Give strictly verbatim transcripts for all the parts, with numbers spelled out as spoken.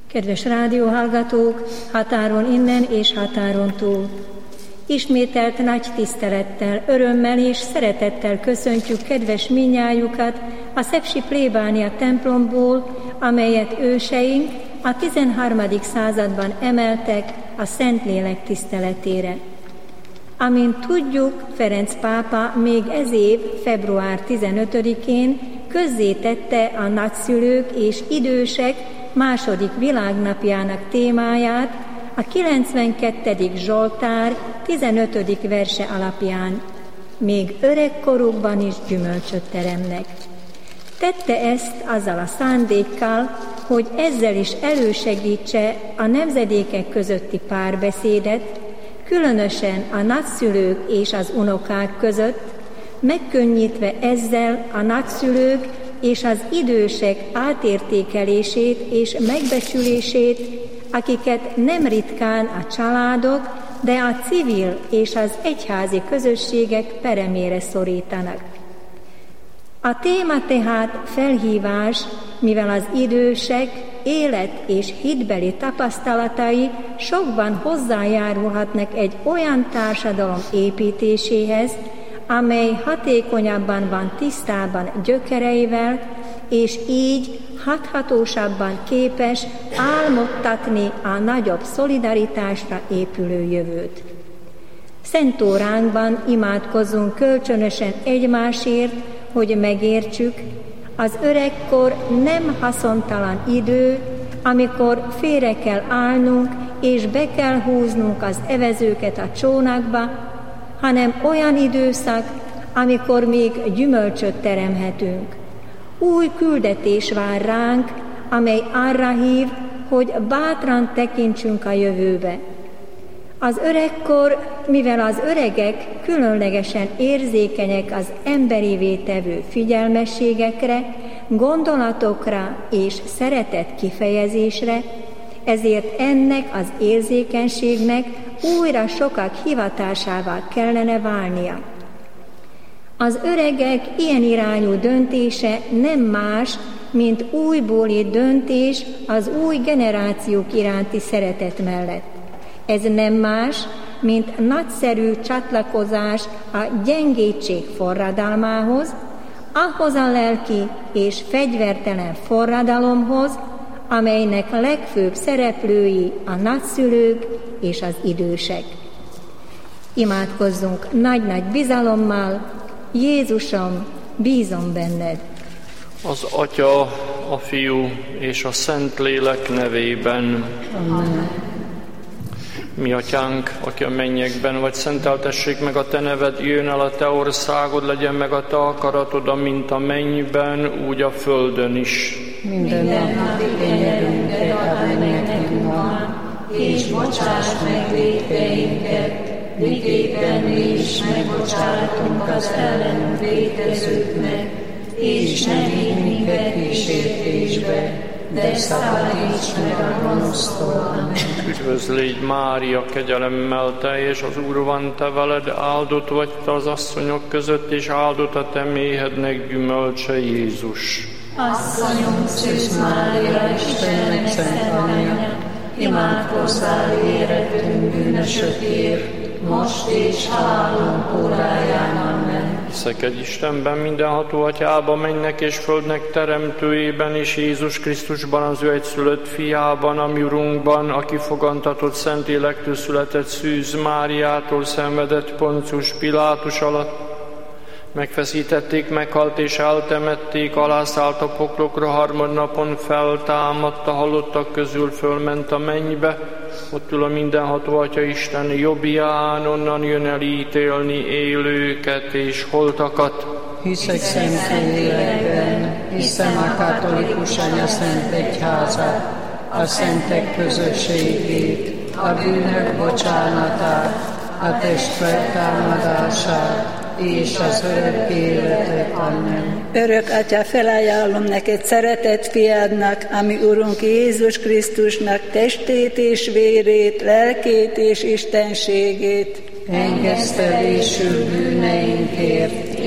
Kedves rádióhallgatók, határon innen és határon túl! Ismételt nagy tisztelettel, örömmel és szeretettel köszöntjük kedves minnyájukat a szepsi plébánia templomból, amelyet őseink a tizenharmadik században emeltek a Szentlélek tiszteletére. Amint tudjuk, Ferenc pápa még ez év február tizenötödikén közzétette a nagyszülők és idősek második világnapjának témáját a kilencvenkettedik Zsoltár tizenötödik verse alapján. Még öregkorukban is gyümölcsöt teremnek. Tette ezt azzal a szándékkal, hogy ezzel is elősegítse a nemzedékek közötti párbeszédet, különösen a nagyszülők és az unokák között, megkönnyítve ezzel a nagyszülők és az idősek átértékelését és megbecsülését, akiket nem ritkán a családok, de a civil és az egyházi közösségek peremére szorítanak. A téma tehát felhívás, mivel az idősek élet- és hitbeli tapasztalatai sokban hozzájárulhatnak egy olyan társadalom építéséhez, amely hatékonyabban van tisztában gyökereivel, és így hathatósabban képes álmodtatni a nagyobb szolidaritásra épülő jövőt. Szent óránkban imádkozzunk kölcsönösen egymásért, hogy megértsük, az öregkor nem haszontalan idő, amikor félre kell állnunk és be kell húznunk az evezőket a csónakba, hanem olyan időszak, amikor még gyümölcsöt teremhetünk. Új küldetés vár ránk, amely arra hív, hogy bátran tekintsünk a jövőbe. Az öregkor, mivel az öregek különlegesen érzékenyek az emberivé tevő figyelmességekre, gondolatokra és szeretet kifejezésre, ezért ennek az érzékenységnek újra sokak hivatásává kellene válnia. Az öregek ilyen irányú döntése nem más, mint újbóli döntés az új generációk iránti szeretet mellett. Ez nem más, mint nagyszerű csatlakozás a gyengétség forradalmához, ahhoz a lelki és fegyvertelen forradalomhoz, amelynek legfőbb szereplői a nagyszülők és az idősek. Imádkozzunk nagy-nagy bizalommal, Jézusom, bízom benned. Az Atya, a Fiú és a Szentlélek nevében. Amen. Mi Atyánk, aki a mennyekben vagy, szenteltessék meg a Te neved, jöjjön el a Te országod, legyen meg a Te akaratod, amint a mennyben, úgy a földön is. Minden napi kenyerünket add meg nekünk ma, és bocsáss meg vétkeinket, miképpen mi is megbocsátunk az ellenünk vétkezőknek, és ne vigy minket kísértésbe, de szabadíts meg a gonosztól. Amen. Üdvözlégy Mária, kegyelemmel teljes, az Úr van te veled, áldott vagy te az asszonyok között, és áldott a te méhednek gyümölcse, Jézus. Asszonyom, Szűz Mária, Istennek szent anyja, imádkozzál érettünk bűnösökért, most és halálunk óráján. Amen. Hiszek Istenben, mindenható Atyában, mennek és földnek teremtőjében, és Jézus Krisztusban, az ő egyszülött fiában, a mi Urunkban, aki fogantatott Szentlélektől született, Szűz Máriától, szenvedett Poncius Pilátus alatt, megfeszítették, meghalt és eltemették, alászállt a poklokra, harmadnapon feltámadt, a halottak közül fölment a mennybe, ott ül a mindenható Atya Isten jobbján, onnan jön el ítélni élőket és holtakat. Hiszek Szentlélekben, hiszem a katolikus anya szent egyházat, a szentek közösségét, a bűnök bocsánatát, a test feltámadását és az örök életet. Amen. Örök Atya, felajánlom neked szeretett fiadnak, ami Urunk Jézus Krisztusnak testét és vérét, lelkét és istenségét. Engesztelésül bűneinkért,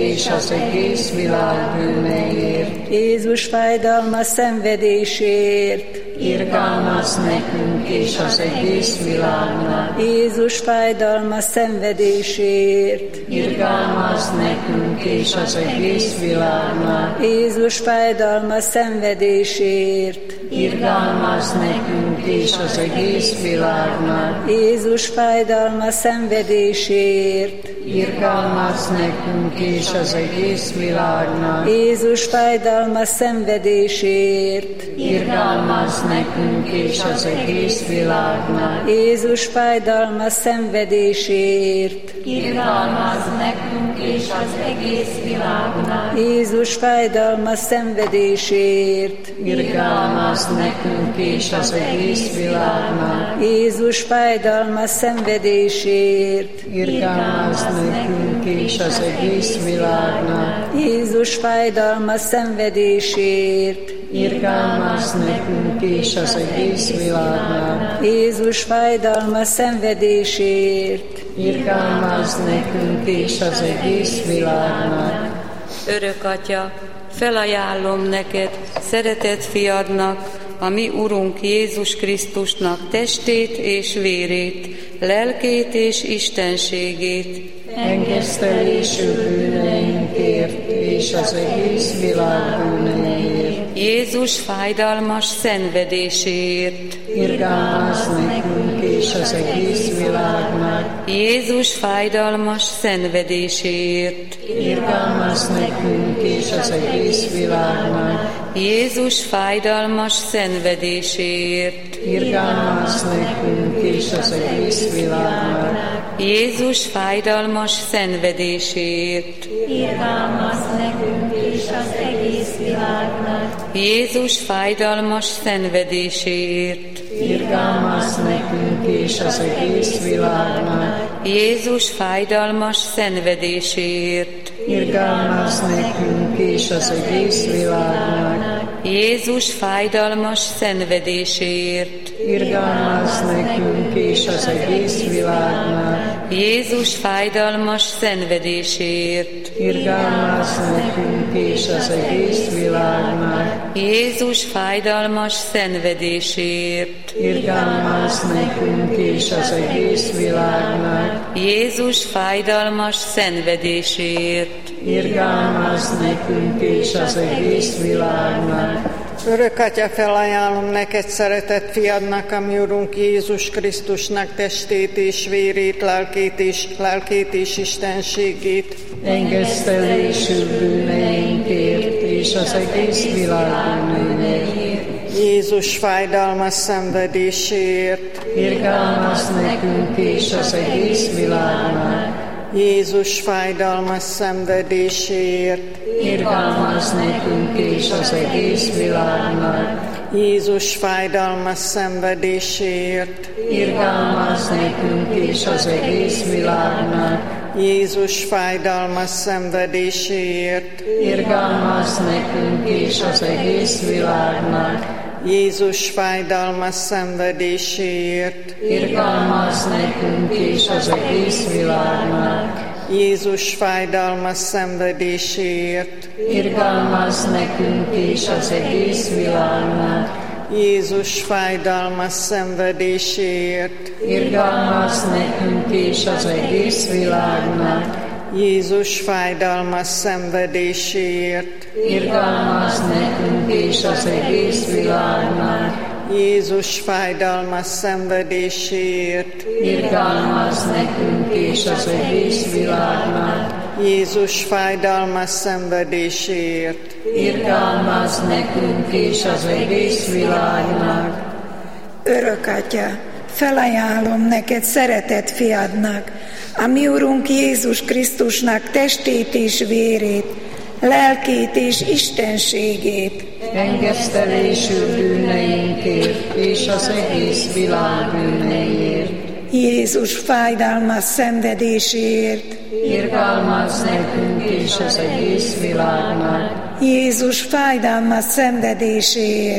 és az egész világ bűneiért. Jézus fájdalma szenvedéséért, Irgalmazz nekünk és az egész világnak. Jézus fájdalma szenvedéséért, Irgalmazz nekünk és az egész világnak. Jézus fájdalma szenvedéséért, Irgalmazz nekünk és az egész világnak. Jézus fájdalma szenvedéséért, Irgalmazz nekünk és az egész világnak. Jézus fájdalma szenvedéséért, Irgalmazz nekünk és az egész világnak. Jézus fájdalma szenvedéséért, Irgalmazz nekünk és az egész világnak. Jézus fájdalma szenvedéséért, Irgalmazz nekünk és az egész világnak. Jézus fájdalma szenvedéséért, Irgalmazz nekünk és az egész világnak. Jézus fájdalma szenvedéséért, Irgalmazz nekünk és az egész világnak. Jézus fájdalma szenvedéséért, Irgalmazz nekünk és az egész világnak. Örök Atya, felajánlom neked, szeretett fiadnak, a mi Urunk Jézus Krisztusnak testét és vérét, lelkét és istenségét, Engesztelésű bűneinkért és az egész világ bűneiért. Jézus fájdalmas szenvedéséért, Irgalmazz nekünk és az egész világnak. Jézus fájdalmas szenvedéséért, Irgalmazz nekünk és az egész világnak. Jézus fájdalmas szenvedéséért, Irgalmazz nekünk és az egész világnak. Jézus fájdalmas szenvedéséért, Irgalmazz nekünk és az egész világnak. Jézus fájdalmas szenvedéséért, Irgalmazz nekünk és az egész világnak. Jézus fájdalmas szenvedéséért, Irgalmazz nekünk és az egész világnak. Jézus fájdalmas szenvedéséért, Irgalmazz nekünk és az egész világnak. Jézus fájdalmas szenvedéséért, Irgalmazz nekünk és az egész világnak. Jézus fájdalmas szenvedéséért, Irgalmazz nekünk és az egész világnak. Jézus fájdalmas szenvedéséért, Irgalmazz nekünk és az egész világnak. Örök Atya, felajánlom neked, szeretett fiadnak, a mi Urunk Jézus Krisztusnak testét és vérét, lelkét és, lelkét és istenségét. Engesztelésű bűneinkért és az egész világ bűneiért. Jézus fájdalmas szenvedéséért. Irgalmazz nekünk és az egész világnak. Jézus fájdalmas szenvedéséért. Irgalmazz nekünk és az egész világnak. Jézus fájdalmas szenvedéséért. Irgalmazz nekünk és az egész világnak. Jézus fájdalmas szenvedéséért. Irgalmazz nekünk és az egész világnak. Jézus fájdalmas szenvedéséért. Irgalmazz nekünk és az egész világnak. Jézus fájdalmas szenvedéséért. Irgalmazz nekünk és az egész világnak. Jézus fájdalmas szenvedéséért. Irgalmazz nekünk és az egész világnak. Jézus fájdalmas szenvedéséért. Irgalmazz nekünk és az egész világnak. Jézus fájdalmas szenvedéséért. Irgalmazz nekünk és az egész világnak. Jézus fájdalmas szenvedéséért. Irgalmazz nekünk és az egész világnak. Örök Atya, felajánlom neked, szeretett fiadnak, a mi Urunk Jézus Krisztusnak testét és vérét, lelkét és istenségét, Engesztelésű bűneinkért és az egész világ bűneiért. Jézus fájdalmas szenvedéséért, Irgalmazz nekünk és az egész világnak. Jézus fájdalmas szenvedéséért,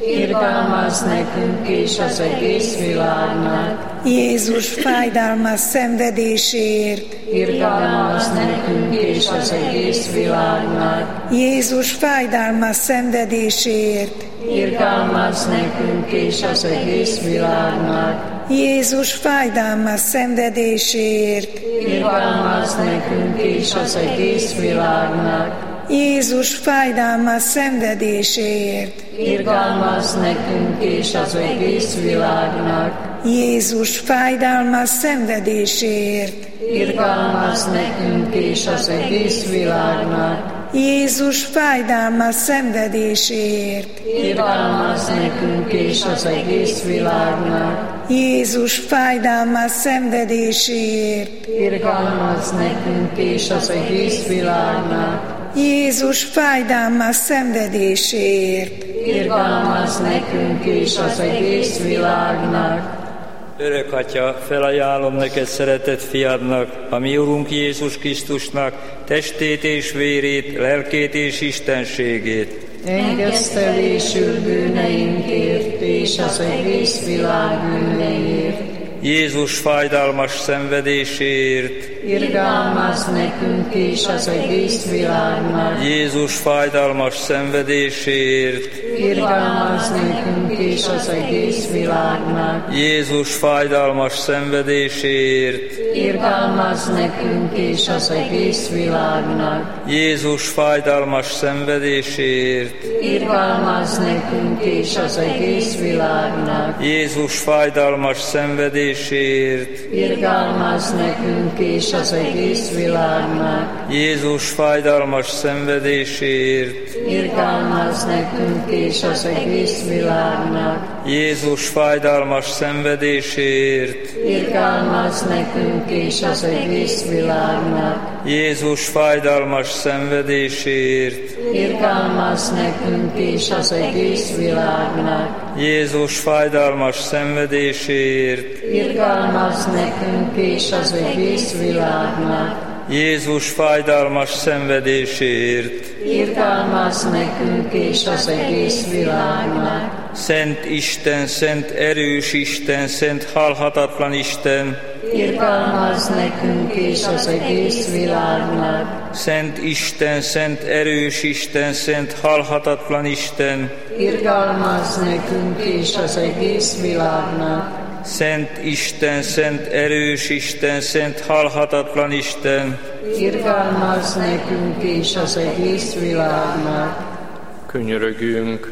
irgalmazz nekünk és az egész világnak. Jézus fájdalmas szenvedéséért, irgalmazz nekünk és az egész világnak. Jézus fájdalmas szenvedéséért, irgalmazz nekünk és az egész világnak. Jézus fájdalmas szenvedéséért, irgalmazz nekünk és az egész világnak. Jézus fájdalmas szenvedéséért, irgalmazz nekünk és az egész világnak. Jézus fájdalmas szenvedéséért, irgalmazz nekünk és az egész világnak. Jézus fájdalmas szenvedéséért, irgalmazz nekünk és az egész világnak. Jézus fájdalmas szenvedéséért, irgalmazz nekünk és az egész világnak. Jézus fájdalmas szenvedéséért, irgalmazz nekünk és az egész világnak. Örök Atya, felajánlom neked szeretett fiadnak, a mi Urunk Jézus Krisztusnak testét és vérét, lelkét és istenségét. Engesztelésül bűneinkért és az egész világ bűneiért. Jézus fájdalmas szenvedéséért, irgalmazz nekünk és az egész világnak. Jézus fájdalmas szenvedéséért, irgalmazz nekünk és az egész világnak. Jézus fájdalmas szenvedéséért, irgalmazz nekünk és az egész világnak. Jézus fájdalmas szenvedéséért, irgalmazz nekünk és az egész világnak. Jézus fájdalmas szenvedéséért, irgalmazz nekünk és az egész világnak. Jézus fájdalmas szenvedéséért, irgalmazz nekünk és az egész világnak. Jézus fájdalmas szenvedéséért, irgalmazz nekünk és az egész világnak. Jézus fájdalmas szenvedéséért, irgalmazz nekünk és az egész világnak. Jézus fájdalmas szenvedéséért, irgalmazz nekünk és az egész világnak. Jézus fájdalmas szenvedéséért, irgalmazz nekünk és az egész világnak. Szent Isten, szent erős Isten, szent halhatatlan Isten, irgalmazz nekünk és az egész világnak. Szent Isten, szent erős Isten, szent halhatatlan Isten, irgalmazz nekünk és az egész világnak. Szent Isten, szent erős Isten, szent halhatatlan Isten, irgalmazz nekünk és az egész világnak. Könyörögjünk!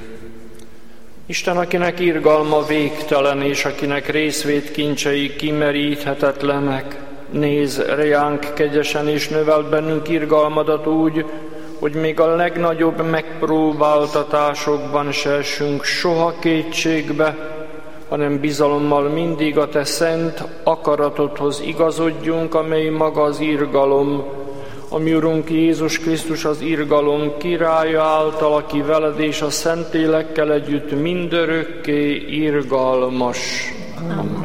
Isten, akinek irgalma végtelen, és akinek részvét kincsei kimeríthetetlenek, nézz reánk kegyesen, és növeld bennünk irgalmadat úgy, hogy még a legnagyobb megpróbáltatásokban se essünk soha kétségbe, hanem bizalommal mindig a te szent akaratodhoz igazodjunk, amely maga az irgalom. A mi Urunk Jézus Krisztus az irgalom királya által, aki veled és a Szentlélekkel együtt mindörökké irgalmas. Amen.